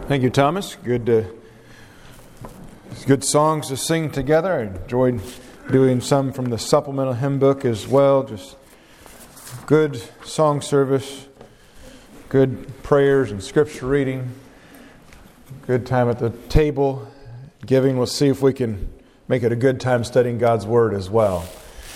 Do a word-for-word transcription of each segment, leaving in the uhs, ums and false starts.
Thank you, Thomas. Good, uh, good songs to sing together. I enjoyed doing some from the supplemental hymn book as well. Just good song service, good prayers and scripture reading, good time at the table, giving. We'll see if we can make it a good time studying God's Word as well.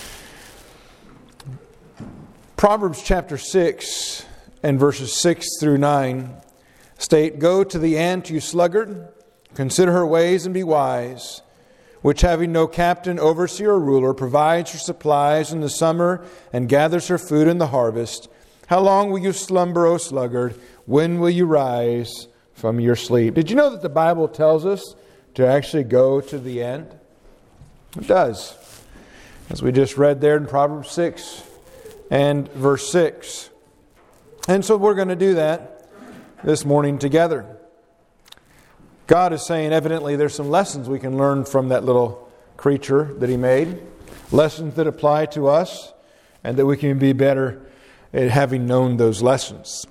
Proverbs chapter six and verses six through nine state, "Go to the ant, you sluggard, consider her ways and be wise, which having no captain, overseer, or ruler, provides her supplies in the summer and gathers her food in the harvest. How long will you slumber, O sluggard? When will you rise from your sleep?" Did you know that the Bible tells us to actually go to the ant? It does. As we just read there in Proverbs six and verse six. And so we're going to do that this morning together. God is saying evidently there's some lessons we can learn from that little creature that He made. Lessons that apply to us and that we can be better at having known those lessons.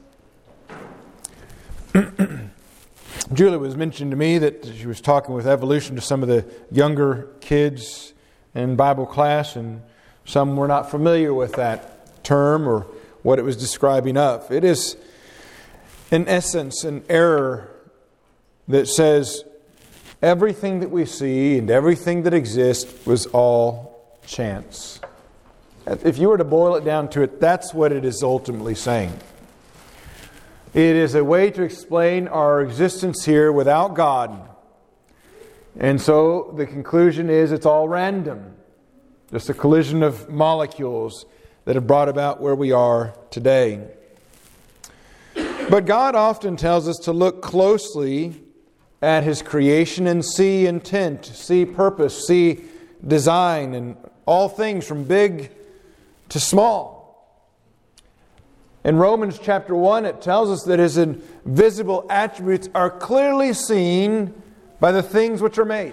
Julie was mentioning to me that she was talking with evolution to some of the younger kids in Bible class, and some were not familiar with that term or what it was describing of. It is, in essence, an error that says everything that we see and everything that exists was all chance. If you were to boil it down to it, that's what it is ultimately saying. It is a way to explain our existence here without God. And so the conclusion is it's all random. Just a collision of molecules that have brought about where we are today. But God often tells us to look closely at His creation and see intent, see purpose, see design, and all things from big to small. In Romans chapter one, it tells us that His invisible attributes are clearly seen by the things which are made.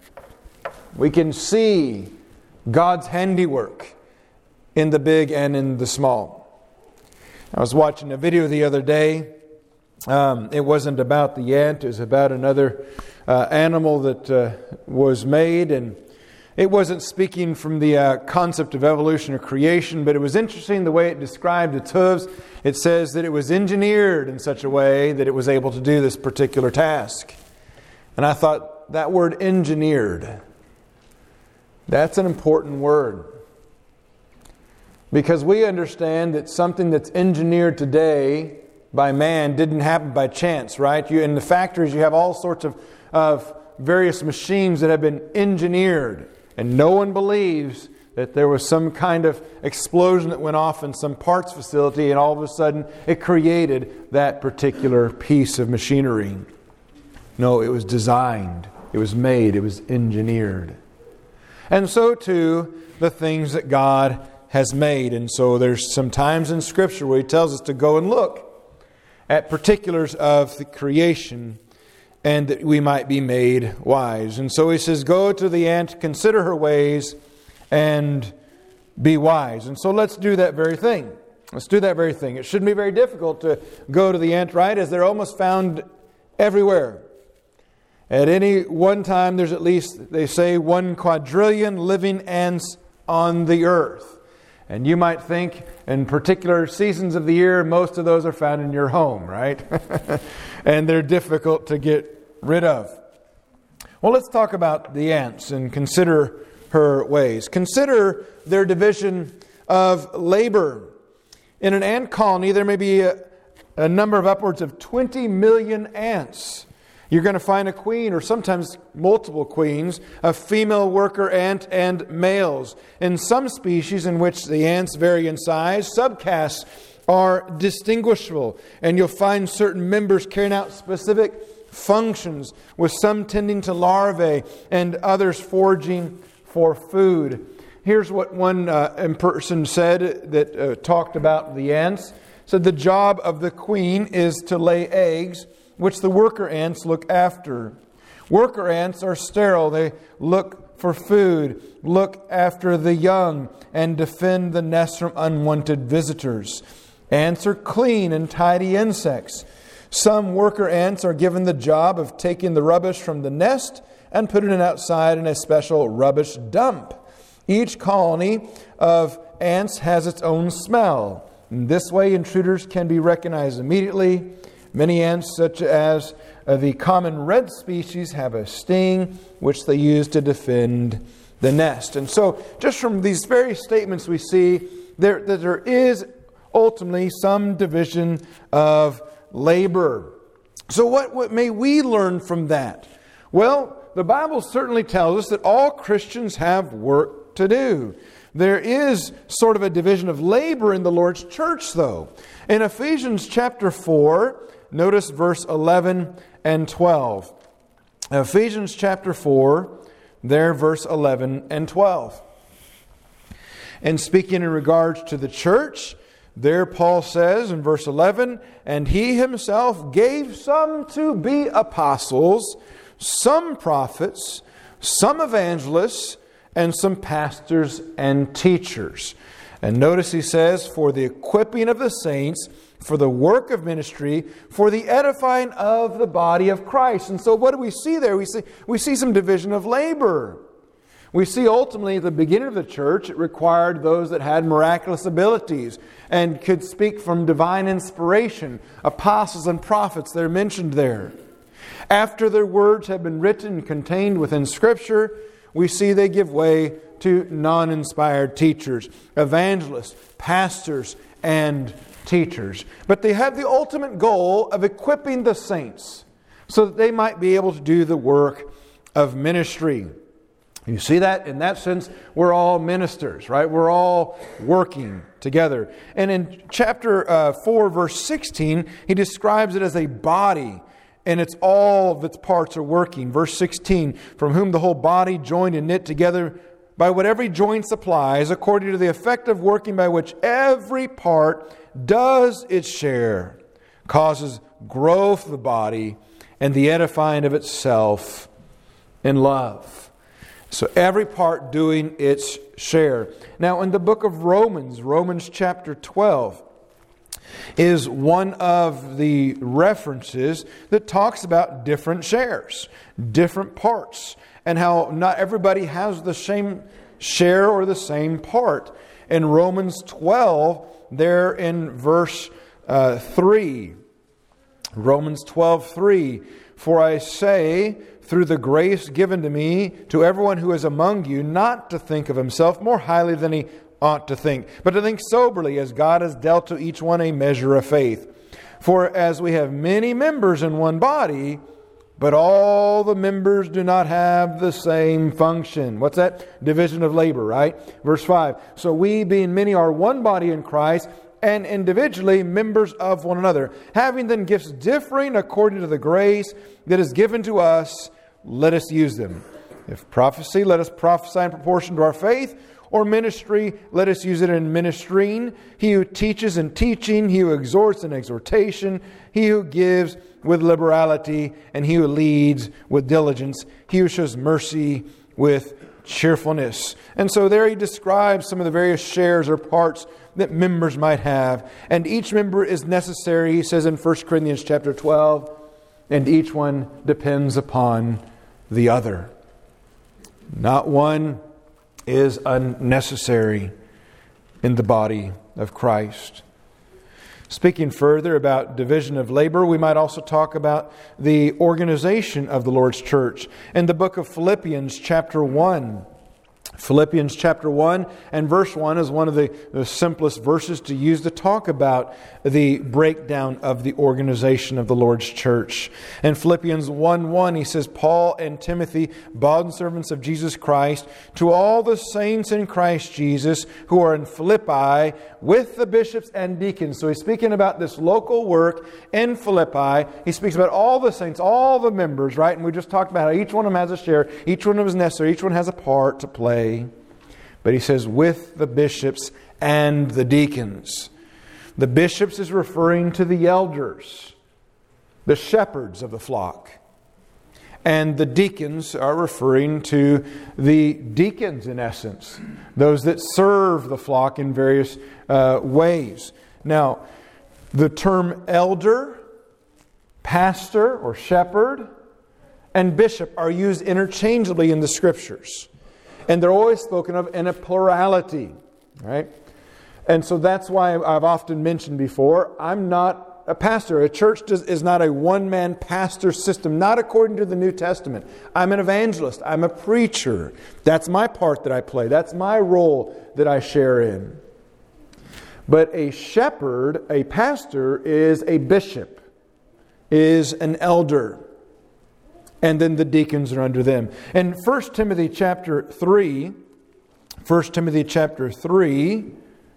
We can see God's handiwork in the big and in the small. I was watching a video the other day. Um, it wasn't about the ant. It was about another uh, animal that uh, was made. And it wasn't speaking from the uh, concept of evolution or creation, but it was interesting the way it described its hooves. It says that it was engineered in such a way that it was able to do this particular task. And I thought, that word engineered, that's an important word. Because we understand that something that's engineered today by man didn't happen by chance, right? You, in the factories, you have all sorts of, of various machines that have been engineered. And no one believes that there was some kind of explosion that went off in some parts facility and all of a sudden it created that particular piece of machinery. No, it was designed. It was made. It was engineered. And so too, the things that God has made. And so there's some times in Scripture where He tells us to go and look at particulars of the creation and that we might be made wise. And so He says, go to the ant, consider her ways, and be wise. And so let's do that very thing. Let's do that very thing. It shouldn't be very difficult to go to the ant, right? As they're almost found everywhere. At any one time, there's at least, they say, one quadrillion living ants on the earth. And you might think in particular seasons of the year, most of those are found in your home, right? And they're difficult to get rid of. Well, let's talk about the ants and consider her ways. Consider their division of labor. In an ant colony, there may be a, a number of upwards of twenty million ants. You're going to find a queen, or sometimes multiple queens, a female worker ant and males. In some species in which the ants vary in size, subcastes are distinguishable. And you'll find certain members carrying out specific functions, with some tending to larvae and others foraging for food. Here's what one uh, person said that uh, talked about the ants. Said the job of the queen is to lay eggs, which the worker ants look after. Worker ants are sterile. They look for food, look after the young, and defend the nest from unwanted visitors. Ants are clean and tidy insects. Some worker ants are given the job of taking the rubbish from the nest and putting it outside in a special rubbish dump. Each colony of ants has its own smell. In this way, intruders can be recognized immediately. Many ants, such as uh, the common red species, have a sting which they use to defend the nest. And so, just from these very statements, we see there, that there is ultimately some division of labor. So, what, what may we learn from that? Well, the Bible certainly tells us that all Christians have work to do. There is sort of a division of labor in the Lord's church, though. In Ephesians chapter four, notice verse eleven and twelve. Ephesians chapter four, there verse eleven and twelve. And speaking in regards to the church, there Paul says in verse eleven, "And he himself gave some to be apostles, some prophets, some evangelists, and some pastors and teachers." And notice he says, "For the equipping of the saints, for the work of ministry, for the edifying of the body of Christ." And so what do we see there? We see, we see some division of labor. We see ultimately at the beginning of the church, it required those that had miraculous abilities and could speak from divine inspiration. Apostles and prophets, they're mentioned there. After their words have been written and contained within Scripture, we see they give way to non-inspired teachers, evangelists, pastors, and teachers. But they have the ultimate goal of equipping the saints so that they might be able to do the work of ministry. You see that? In that sense, we're all ministers, right? We're all working together. And in chapter uh, four, verse sixteen, he describes it as a body, and it's all of its parts are working. Verse sixteen, "From whom the whole body joined and knit together by what every joint supplies, according to the effective working by which every part does its share, causes growth of the body and the edifying of itself in love." So every part doing its share. Now in the book of Romans, Romans chapter twelve, is one of the references that talks about different shares, different parts, and how not everybody has the same share or the same part. In Romans twelve, there in verse uh, three, Romans twelve three, "For I say, through the grace given to me, to everyone who is among you, not to think of himself more highly than he ought to think, but to think soberly, as God has dealt to each one a measure of faith. For as we have many members in one body, but all the members do not have the same function." What's that? Division of labor, right? Verse five. "So we, being many, are one body in Christ, and individually members of one another. Having then gifts differing according to the grace that is given to us, let us use them. If prophecy, let us prophesy in proportion to our faith. Or ministry, let us use it in ministering. He who teaches in teaching, he who exhorts in exhortation, he who gives with liberality, and he who leads with diligence, he who shows mercy with cheerfulness." And so there he describes some of the various shares or parts that members might have. And each member is necessary, he says in First Corinthians chapter twelve, and each one depends upon the other. Not one is unnecessary in the body of Christ. Speaking further about division of labor, we might also talk about the organization of the Lord's church. In the book of Philippians chapter one, Philippians chapter one and verse one is one of the, the simplest verses to use to talk about the breakdown of the organization of the Lord's church. In Philippians one one, he says, "Paul and Timothy, bondservants of Jesus Christ, to all the saints in Christ Jesus who are in Philippi with the bishops and deacons." So he's speaking about this local work in Philippi. He speaks about all the saints, all the members, right? And we just talked about how each one of them has a share, each one of them is necessary, each one has a part to play. But he says, with the bishops and the deacons. The bishops is referring to the elders, the shepherds of the flock. And the deacons are referring to the deacons, in essence, those that serve the flock in various uh, ways. Now, the term elder pastor or shepherd and bishop are used interchangeably in the Scriptures. And they're always spoken of in a plurality, right? And so that's why I've often mentioned before, I'm not a pastor. A church does, is not a one-man pastor system, not according to the New Testament. I'm an evangelist. I'm a preacher. That's my part that I play. That's my role that I share in. But a shepherd, a pastor, is a bishop, is an elder. And then the deacons are under them. In First Timothy chapter three, First Timothy chapter three,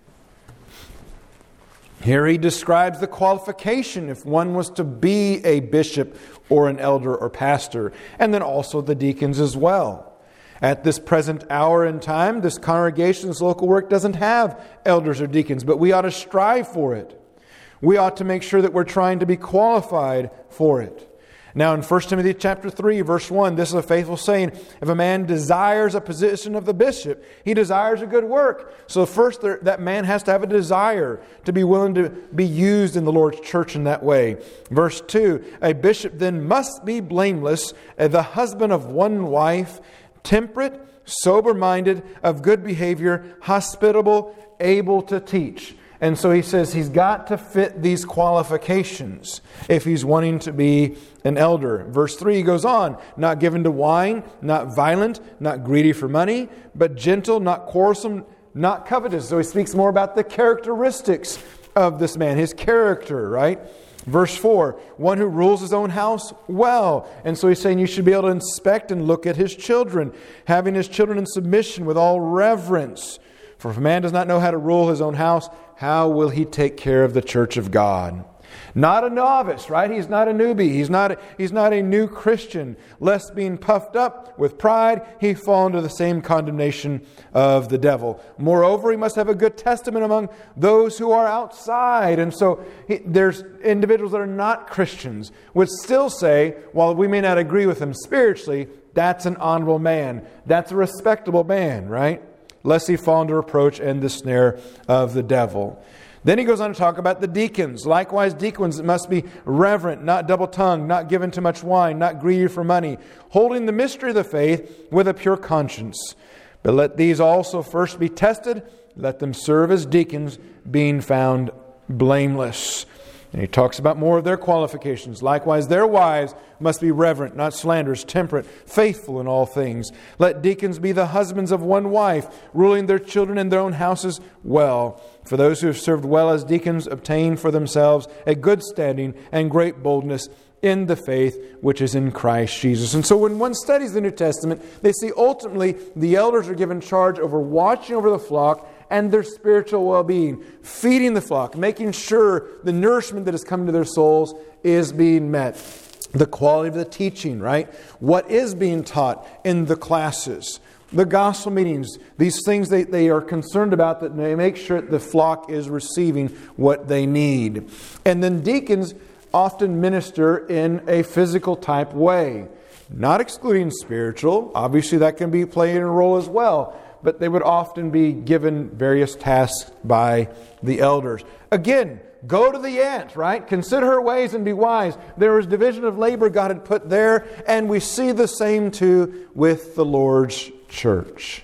here he describes the qualification if one was to be a bishop or an elder or pastor. And then also the deacons as well. At this present hour and time, this congregation's local work doesn't have elders or deacons, but we ought to strive for it. We ought to make sure that we're trying to be qualified for it. Now in First Timothy chapter three, verse one, this is a faithful saying, if a man desires a position of the bishop, he desires a good work. So first there, that man has to have a desire to be willing to be used in the Lord's church in that way. Verse two, a bishop then must be blameless, the husband of one wife, temperate, sober-minded, of good behavior, hospitable, able to teach. And so he says he's got to fit these qualifications if he's wanting to be an elder. Verse three, he goes on, not given to wine, not violent, not greedy for money, but gentle, not quarrelsome, not covetous. So he speaks more about the characteristics of this man, his character, right? Verse four, one who rules his own house well. And so he's saying you should be able to inspect and look at his children, having his children in submission with all reverence. For if a man does not know how to rule his own house, how will he take care of the church of God? Not a novice, right? He's not a newbie. He's not a, he's not a new Christian. Lest being puffed up with pride, he fall into the same condemnation of the devil. Moreover, he must have a good testament among those who are outside. And so he, there's individuals that are not Christians would still say, while we may not agree with him spiritually, that's an honorable man. That's a respectable man, right? Lest he fall into reproach and the snare of the devil. Then he goes on to talk about the deacons. Likewise, deacons must be reverent, not double-tongued, not given to much wine, not greedy for money, holding the mystery of the faith with a pure conscience. But let these also first be tested. Let them serve as deacons, being found blameless. And he talks about more of their qualifications. Likewise, their wives must be reverent, not slanderous, temperate, faithful in all things. Let deacons be the husbands of one wife, ruling their children in their own houses well. For those who have served well as deacons obtain for themselves a good standing and great boldness in the faith which is in Christ Jesus. And so when one studies the New Testament, they see ultimately the elders are given charge over watching over the flock and their spiritual well-being, feeding the flock, making sure the nourishment that is coming to their souls is being met. The quality of the teaching, right? What is being taught in the classes, the gospel meetings, these things they, they are concerned about, that they make sure that the flock is receiving what they need. And then deacons often minister in a physical type way, not excluding spiritual. Obviously that can be playing a role as well. But they would often be given various tasks by the elders. Again, go to the ant, right? Consider her ways and be wise. There was division of labor God had put there, and we see the same too with the Lord's church.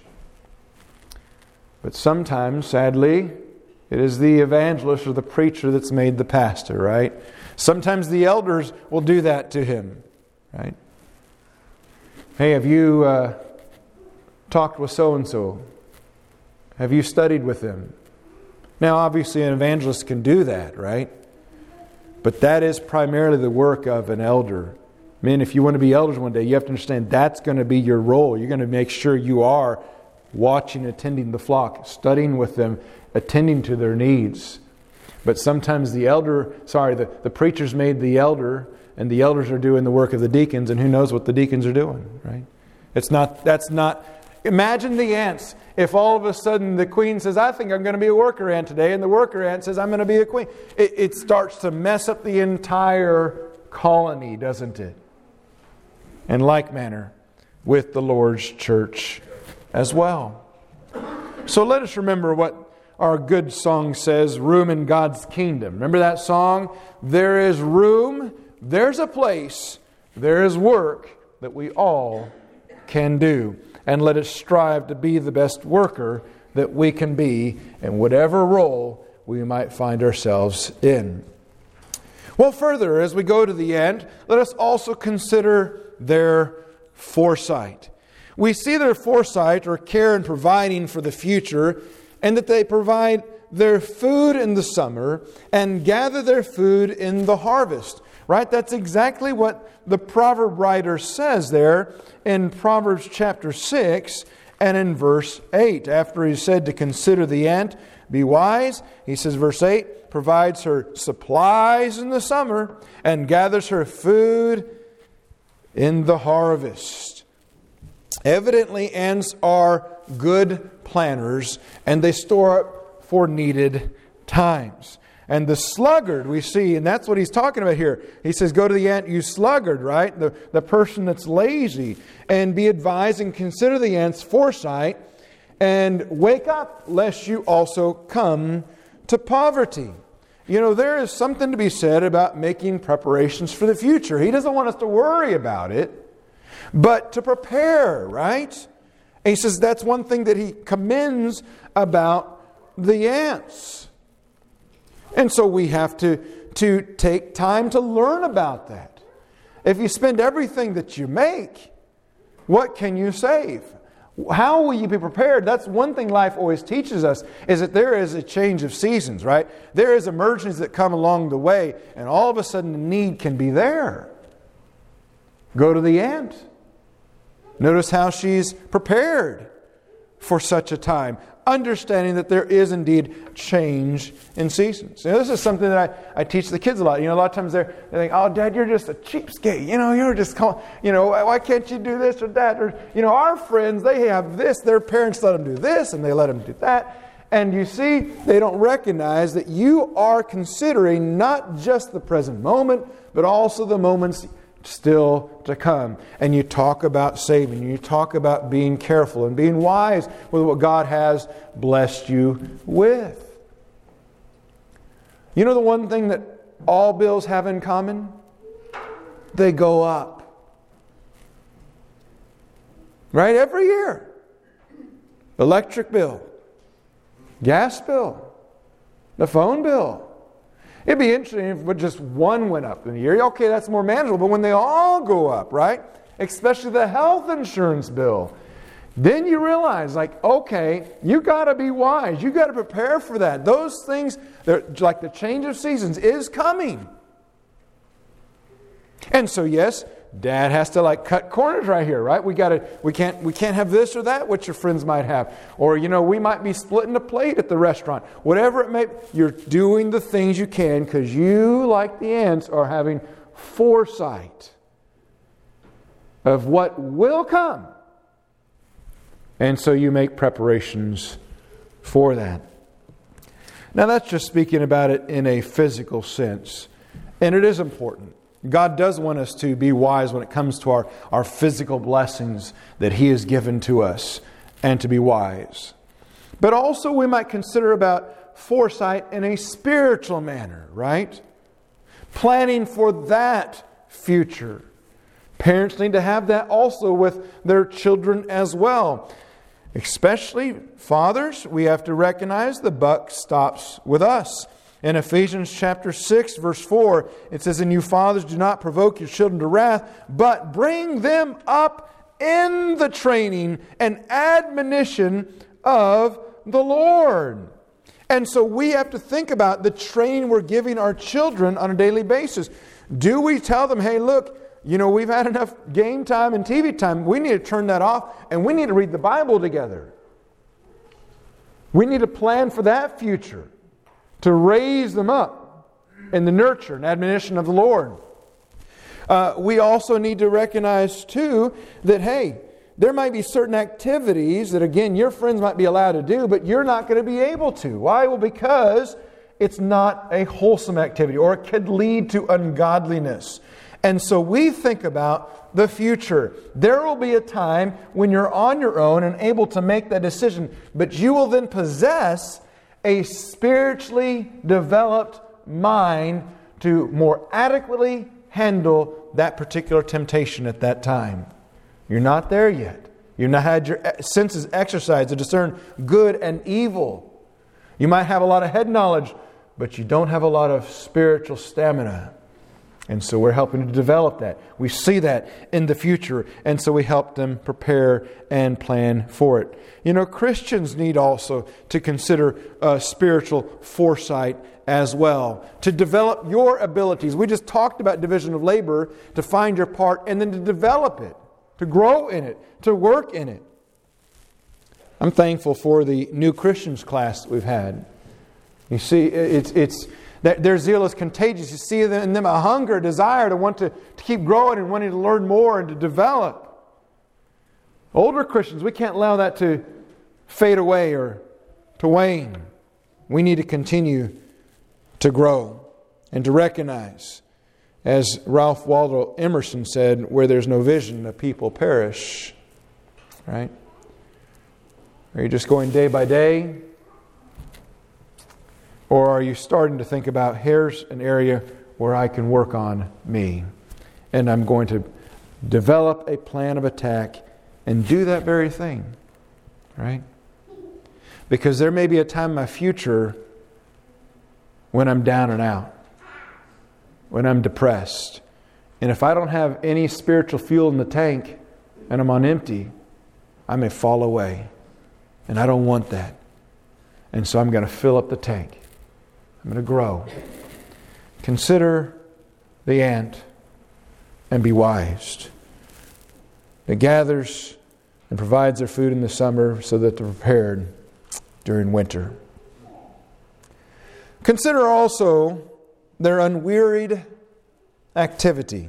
But sometimes, sadly, it is the evangelist or the preacher that's made the pastor, right? Sometimes the elders will do that to him, right? Hey, have you uh, talked with so-and-so? Have you studied with them? Now, obviously, an evangelist can do that, right? But that is primarily the work of an elder. I mean, if you want to be elders one day, you have to understand that's going to be your role. You're going to make sure you are watching, attending the flock, studying with them, attending to their needs. But sometimes the elder, sorry, the, the preacher's made the elder, and the elders are doing the work of the deacons, and who knows what the deacons are doing, right? It's not, that's not, imagine the ants. If all of a sudden the queen says, I think I'm going to be a worker ant today, and the worker ant says, I'm going to be a queen. It, it starts to mess up the entire colony, doesn't it? In like manner with the Lord's church as well. So let us remember what our good song says, room in God's kingdom. Remember that song? There is room there's a place, there is work that we all can do. And let us strive to be the best worker that we can be in whatever role we might find ourselves in. Well, further, as we go to the end, let us also consider their foresight. We see their foresight or care in providing for the future, and that they provide their food in the summer and gather their food in the harvest. Right? That's exactly what the proverb writer says there in Proverbs chapter six and in verse eight. After he said to consider the ant, be wise, he says, verse eight, provides her supplies in the summer and gathers her food in the harvest. Evidently, ants are good planners, and they store up for needed times. And the sluggard we see, and that's what he's talking about here. He says, go to the ant, you sluggard, right? The, the person that's lazy. And be advised and consider the ant's foresight, and wake up, lest you also come to poverty. You know, there is something to be said about making preparations for the future. He doesn't want us to worry about it, but to prepare, right? And he says that's one thing that he commends about the ants. And so we have to, to take time to learn about that. If you spend everything that you make, what can you save? How will you be prepared? That's one thing life always teaches us, is that there is a change of seasons, right? There is emergencies that come along the way, and all of a sudden the need can be there. Go to the ant. Notice how she's prepared for such a time, understanding that there is indeed change in seasons. You know, this is something that I, I teach the kids a lot. You know, a lot of times they're, they think, oh, Dad, you're just a cheapskate. You know, you're just, call, you know, why can't you do this or that? Or, you know, our friends, they have this. Their parents let them do this and they let them do that. And you see, they don't recognize that you are considering not just the present moment, but also the moments still to come. And you talk about saving, you talk about being careful and being wise with what God has blessed you with. You know the one thing that all bills have in common? They go up. Right? Every year. Electric bill, gas bill, the phone bill. It'd be interesting if just one went up in a year. Okay, that's more manageable. But when they all go up, right? Especially the health insurance bill. Then you realize, like, okay, you got to be wise. You got to prepare for that. Those things, like the change of seasons, is coming. And so, yes, Dad has to like cut corners right here, right? We got to, we can't, we can't have this or that, what your friends might have, or you know, we might be splitting a plate at the restaurant. Whatever it may be, you're doing the things you can because you, like the ants, are having foresight of what will come, and so you make preparations for that. Now, that's just speaking about it in a physical sense, and it is important. God does want us to be wise when it comes to our, our physical blessings that He has given to us, and to be wise. But also we might consider about foresight in a spiritual manner, right? Planning for that future. Parents need to have that also with their children as well. Especially fathers, we have to recognize the buck stops with us. In Ephesians chapter six, verse four, it says, and you fathers, do not provoke your children to wrath, but bring them up in the training and admonition of the Lord. And so we have to think about the training we're giving our children on a daily basis. Do we tell them, hey, look, you know, we've had enough game time and T V time. We need to turn that off, and we need to read the Bible together. We need to plan for that future, to raise them up in the nurture and admonition of the Lord. Uh, we also need to recognize, too, that, hey, there might be certain activities that, again, your friends might be allowed to do, but you're not going to be able to. Why? Well, because it's not a wholesome activity, or it could lead to ungodliness. And so we think about the future. There will be a time when you're on your own and able to make that decision, but you will then possess a spiritually developed mind to more adequately handle that particular temptation at that time. You're not there yet. You've not had your senses exercised to discern good and evil. You might have a lot of head knowledge, but you don't have a lot of spiritual stamina. And so we're helping to develop that. We see that in the future. And so we help them prepare and plan for it. You know, Christians need also to consider uh, spiritual foresight as well. To develop your abilities. We just talked about division of labor, to find your part and then to develop it. To grow in it. To work in it. I'm thankful for the new Christians class that we've had. You see, it's... it's their zeal is contagious. You see in them a hunger, a desire to want to, to keep growing and wanting to learn more and to develop. Older Christians, we can't allow that to fade away or to wane. We need to continue to grow and to recognize, as Ralph Waldo Emerson said, where there's no vision, the people perish. Right? Are you just going day by day? Or are you starting to think about, here's an area where I can work on me, and I'm going to develop a plan of attack and do that very thing, right? Because there may be a time in my future when I'm down and out, when I'm depressed. And if I don't have any spiritual fuel in the tank and I'm on empty, I may fall away. And I don't want that. And so I'm going to fill up the tank. I'm going to grow. Consider the ant and be wise. It gathers and provides their food in the summer so that they're prepared during winter. Consider also their unwearied activity.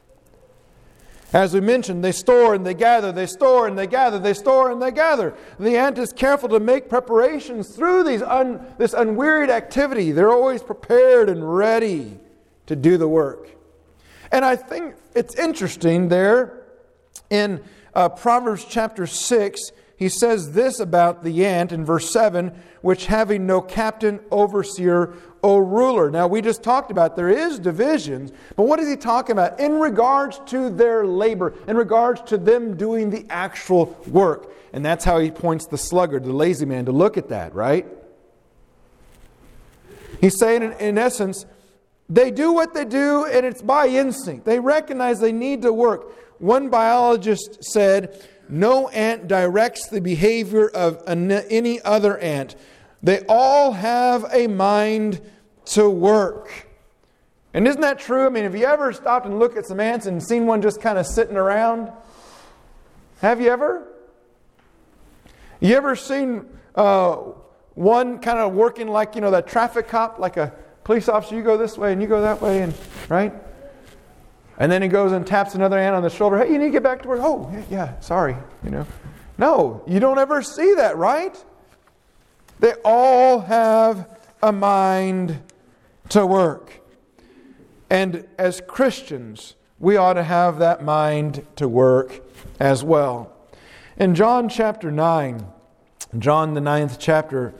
As we mentioned, they store and they gather, they store and they gather, they store and they gather. The ant is careful to make preparations through these un, this unwearied activity. They're always prepared and ready to do the work. And I think it's interesting there in uh, Proverbs chapter six, he says this about the ant in verse seven, which having no captain, overseer, or ruler. Now we just talked about there is divisions, but what is he talking about? In regards to their labor, in regards to them doing the actual work. And that's how he points the sluggard, the lazy man, to look at that, right? He's saying in, in essence, they do what they do and it's by instinct. They recognize they need to work. One biologist said, no ant directs the behavior of any other ant. They all have a mind to work. And isn't that true? I mean, have you ever stopped and looked at some ants and seen one just kind of sitting around? Have you ever? You ever seen uh, one kind of working like, you know, that traffic cop, like a police officer? You go this way and you go that way, and right? And then he goes and taps another ant on the shoulder. Hey, you need to get back to work. Oh, yeah, sorry. You know, no, you don't ever see that, right? They all have a mind to work. And as Christians, we ought to have that mind to work as well. In John chapter nine, John the ninth chapter,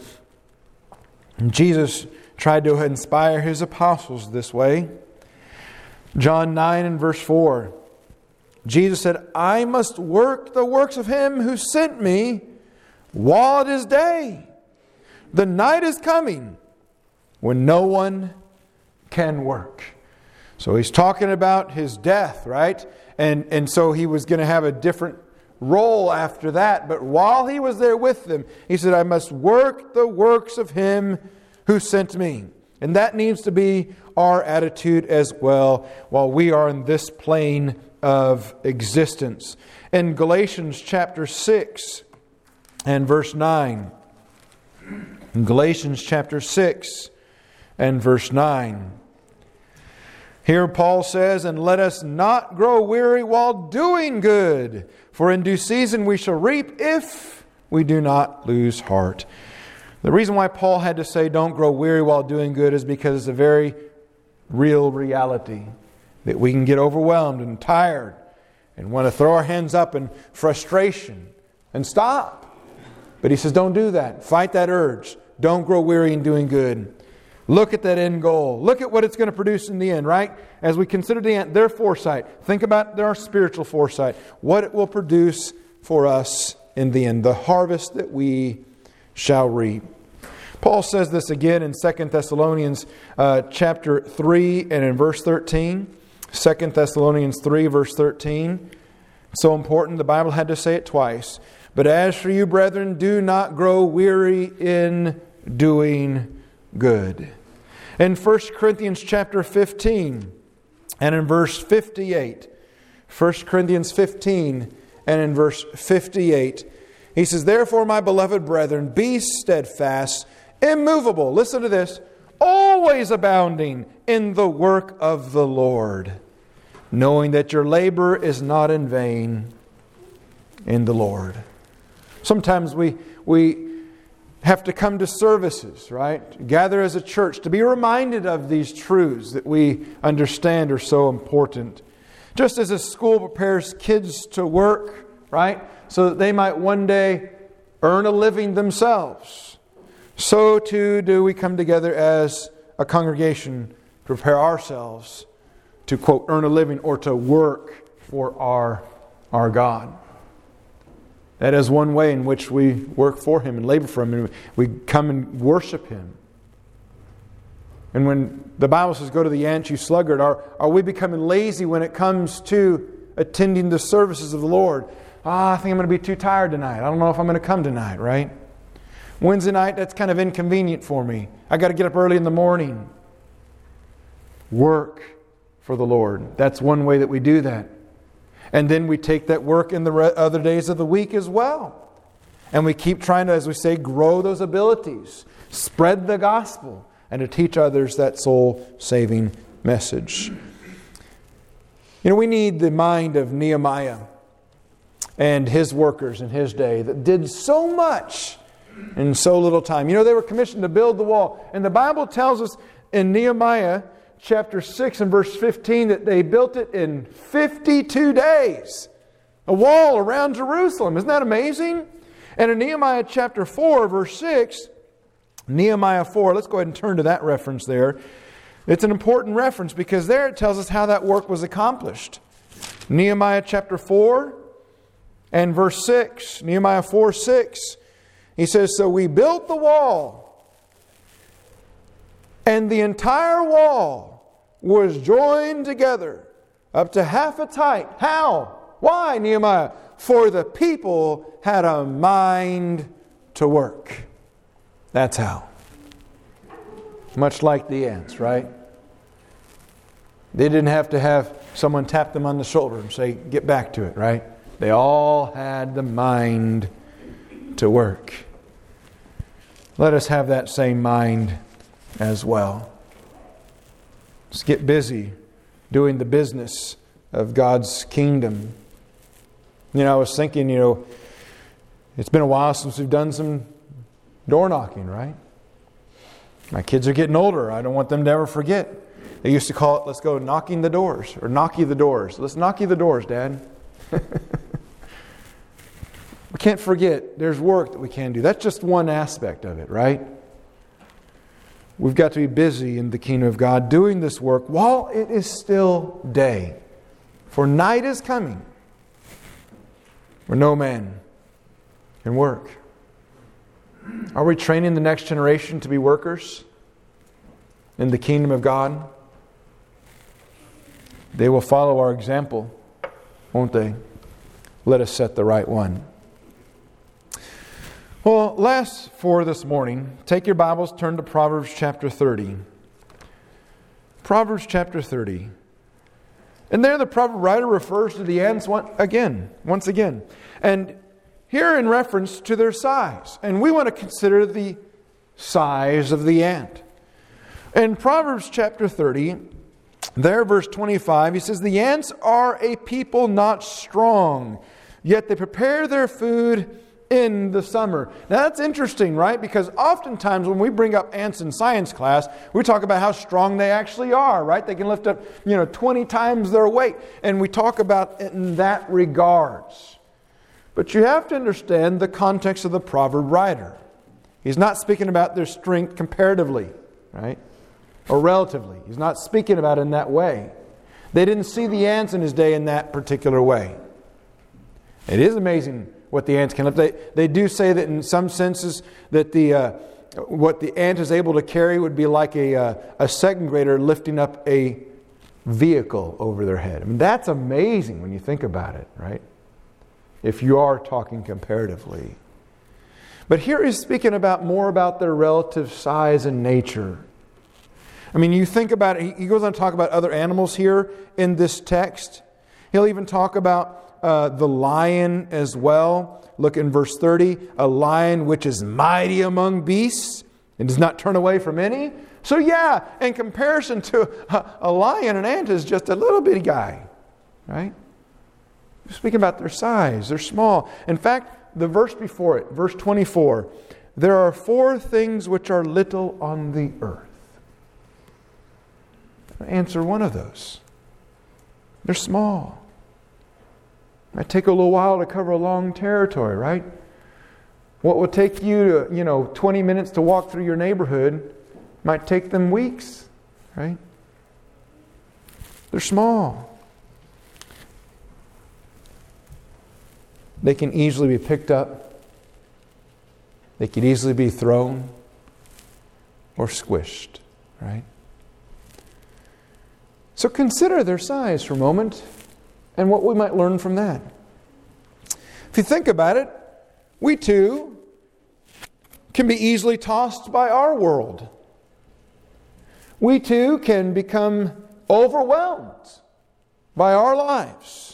Jesus tried to inspire his apostles this way. John nine and verse four. Jesus said, I must work the works of him who sent me while it is day. The night is coming when no one can work. So he's talking about his death, right? And, and so he was going to have a different role after that. But while he was there with them, he said, I must work the works of him who sent me. And that needs to be our attitude as well while we are in this plane of existence. In Galatians chapter six and verse nine. In Galatians chapter six and verse nine. Here Paul says, and let us not grow weary while doing good, for in due season we shall reap if we do not lose heart. The reason why Paul had to say don't grow weary while doing good is because it's a very real reality that we can get overwhelmed and tired and want to throw our hands up in frustration and stop. But he says don't do that. Fight that urge. Don't grow weary in doing good. Look at that end goal. Look at what it's going to produce in the end, right? As we consider the end, their foresight. Think about their spiritual foresight. What it will produce for us in the end. The harvest that we shall reap. Paul says this again in Second Thessalonians uh, chapter three and in verse thirteen. Second Thessalonians three verse thirteen. So important, the Bible had to say it twice. But as for you, brethren, do not grow weary in doing good. In First Corinthians chapter fifteen and in verse fifty-eight. First Corinthians fifteen and in verse fifty-eight. He says, therefore, my beloved brethren, be steadfast, immovable. Listen to this. Always abounding in the work of the Lord, knowing that your labor is not in vain in the Lord. Sometimes we we have to come to services, right? Gather as a church to be reminded of these truths that we understand are so important. Just as a school prepares kids to work, right? So that they might one day earn a living themselves. So too do we come together as a congregation to prepare ourselves to, quote, earn a living or to work for our, our God. That is one way in which we work for Him and labor for Him, and we come and worship Him. And when the Bible says, go to the ant, you sluggard, are, are we becoming lazy when it comes to attending the services of the Lord? Ah, I think I'm going to be too tired tonight. I don't know if I'm going to come tonight, right? Wednesday night, that's kind of inconvenient for me. I got to get up early in the morning. Work for the Lord. That's one way that we do that. And then we take that work in the other days of the week as well. And we keep trying to, as we say, grow those abilities. Spread the gospel. And to teach others that soul-saving message. You know, we need the mind of Nehemiah and his workers in his day that did so much in so little time. You know, they were commissioned to build the wall. And the Bible tells us in Nehemiah chapter six and verse fifteen that they built it in fifty-two days. A wall around Jerusalem. Isn't that amazing? And in Nehemiah chapter four verse six, Nehemiah four, let's go ahead and turn to that reference there. It's an important reference because there it tells us how that work was accomplished. Nehemiah chapter four and verse six. Nehemiah four six. He says, so we built the wall, and the entire wall was joined together up to half its height. How? Why, Nehemiah? For the people had a mind to work. That's how. Much like the ants, right? They didn't have to have someone tap them on the shoulder and say, get back to it, right? They all had the mind to work. Let us have that same mind as well. Let's get busy doing the business of God's kingdom. You know, I was thinking, you know, it's been a while since we've done some door knocking, right? My kids are getting older. I don't want them to ever forget. They used to call it, let's go knocking the doors, or knocky the doors. Let's knocky the doors, Dad. We can't forget there's work that we can do. That's just one aspect of it, right? We've got to be busy in the kingdom of God doing this work while it is still day. For night is coming where no man can work. Are we training the next generation to be workers in the kingdom of God? They will follow our example, won't they? Let us set the right one. Well, last for this morning, take your Bibles, turn to Proverbs chapter thirty. Proverbs chapter thirty. And there the proverb writer refers to the ants one, again, once again. And here in reference to their size. And we want to consider the size of the ant. In Proverbs chapter thirty, there verse twenty-five, he says, the ants are a people not strong, yet they prepare their food in the summer. Now that's interesting, right? Because oftentimes when we bring up ants in science class, we talk about how strong they actually are, right? They can lift up, you know, twenty times their weight. And we talk about it in that regards. But you have to understand the context of the proverb writer. He's not speaking about their strength comparatively, right? or relatively. He's not speaking about it in that way. They didn't see the ants in his day in that particular way. It is amazing what the ants can lift. They, they do say that in some senses that the uh, what the ant is able to carry would be like a, uh, a second grader lifting up a vehicle over their head. I mean, that's amazing when you think about it, right? If you are talking comparatively. But here he's speaking about more about their relative size and nature. I mean, you think about it, he goes on to talk about other animals here in this text. He'll even talk about uh, the lion as well. Look in verse thirty, a lion which is mighty among beasts and does not turn away from any. So yeah, in comparison to a, a lion, an ant is just a little bitty guy, right? Speaking about their size, they're small. In fact, the verse before it, verse twenty-four, there are four things which are little on the earth. Answer one of those. They're small. It might take a little while to cover a long territory, right? What will take you, to, you know, twenty minutes to walk through your neighborhood might take them weeks, right? They're small. They can easily be picked up. They can easily be thrown or squished, right? So consider their size for a moment and what we might learn from that. If you think about it, we too can be easily tossed by our world. We too can become overwhelmed by our lives.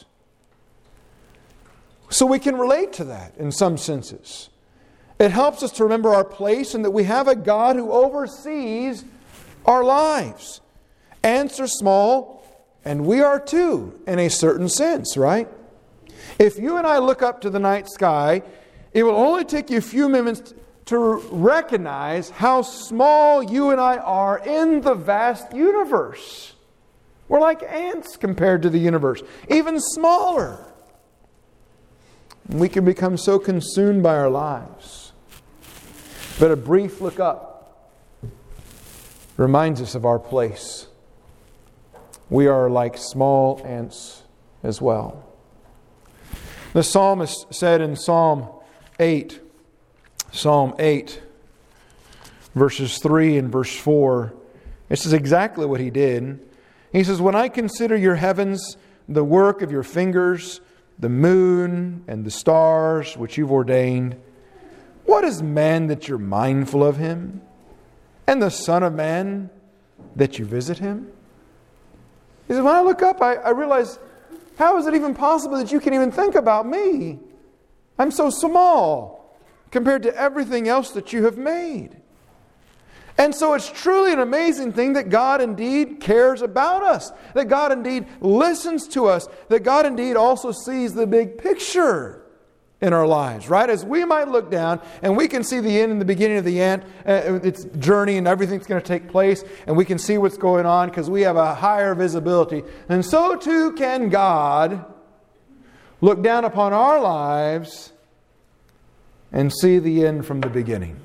So we can relate to that in some senses. It helps us to remember our place and that we have a God who oversees our lives. Ants are small, and we are too, in a certain sense, right? If you and I look up to the night sky, it will only take you a few minutes to recognize how small you and I are in the vast universe. We're like ants compared to the universe, even smaller. We can become so consumed by our lives. But a brief look up reminds us of our place. We are like small ants as well. The psalmist said in Psalm eight, Psalm eight, verses three and verse four, this is exactly what he did. He says, when I consider your heavens, the work of your fingers, the moon and the stars which you've ordained, what is man that you're mindful of him? And the Son of Man that you visit him? He says, when I look up, I, I realize, how is it even possible that you can even think about me? I'm so small compared to everything else that you have made. And so it's truly an amazing thing that God indeed cares about us, that God indeed listens to us, that God indeed also sees the big picture in our lives, right? As we might look down and we can see the end and the beginning of the ant, uh, its journey and everything's going to take place, and we can see what's going on because we have a higher visibility. And so too can God look down upon our lives and see the end from the beginning.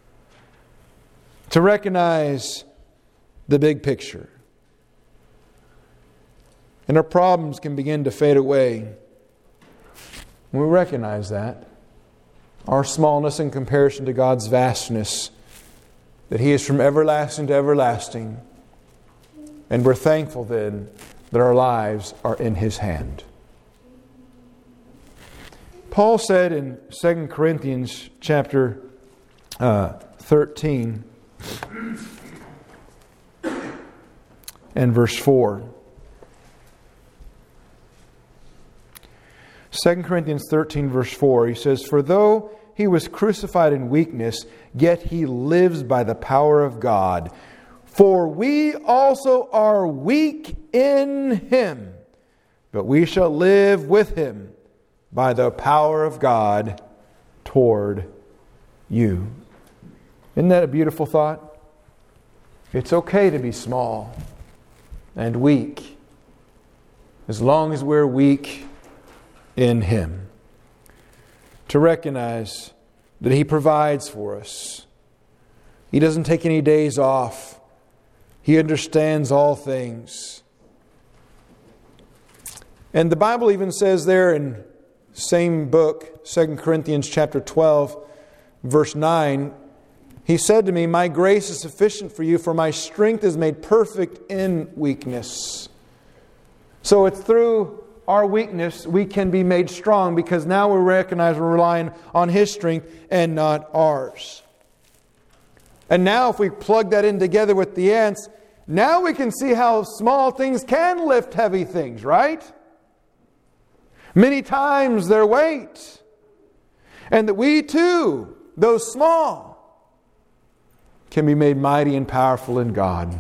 To recognize the big picture. And our problems can begin to fade away when we recognize that. Our smallness in comparison to God's vastness. That He is from everlasting to everlasting. And we're thankful then that our lives are in His hand. Paul said in Second Corinthians chapter uh, thirteen and verse four. Second Corinthians thirteen verse four, he says, for though He was crucified in weakness, yet He lives by the power of God. For we also are weak in Him, but we shall live with Him by the power of God toward you. Isn't that a beautiful thought? It's okay to be small and weak, as long as we're weak in Him. To recognize that He provides for us. He doesn't take any days off. He understands all things. And the Bible even says there in same book, Second Corinthians chapter twelve, verse nine, He said to me, "My grace is sufficient for you, for my strength is made perfect in weakness." So it's through our weakness we can be made strong, because now we recognize we're relying on His strength and not ours. And now if we plug that in together with the ants, now we can see how small things can lift heavy things, right? Many times their weight. And that we too, though small, can be made mighty and powerful in God.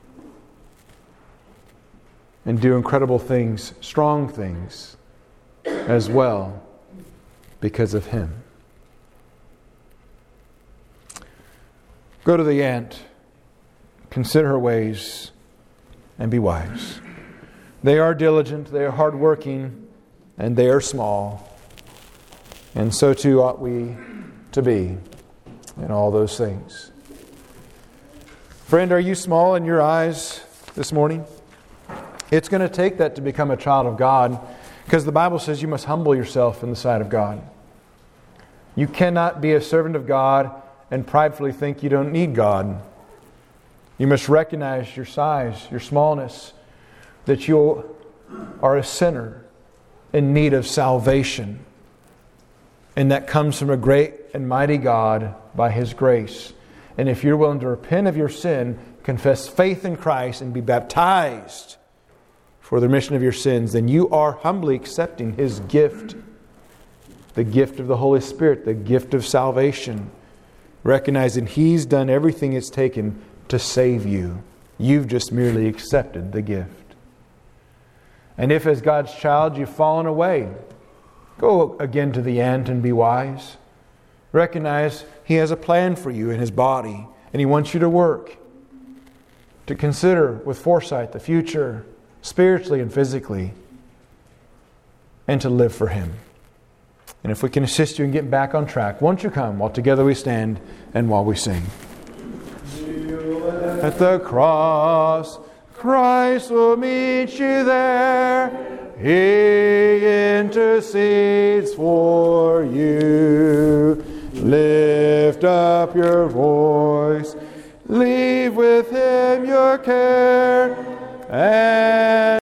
And do incredible things, strong things, as well, because of Him. Go to the ant, consider her ways, and be wise. They are diligent, they are hardworking, and they are small. And so too ought we to be in all those things. Friend, are you small in your eyes this morning? It's going to take that to become a child of God, because the Bible says you must humble yourself in the sight of God. You cannot be a servant of God and pridefully think you don't need God. You must recognize your size, your smallness, that you are a sinner in need of salvation. And that comes from a great and mighty God by His grace. And if you're willing to repent of your sin, confess faith in Christ, and be baptized for the remission of your sins, then you are humbly accepting His gift. The gift of the Holy Spirit, the gift of salvation. Recognizing He's done everything it's taken to save you. You've just merely accepted the gift. And if as God's child you've fallen away, go again to the ant and be wise. Recognize He has a plan for you in His body, and He wants you to work, to consider with foresight the future, spiritually and physically, and to live for Him. And if we can assist you in getting back on track, won't you come while together we stand and while we sing. At the cross, Christ will meet you there. He intercedes for you. Lift up your voice. Leave with Him your care. And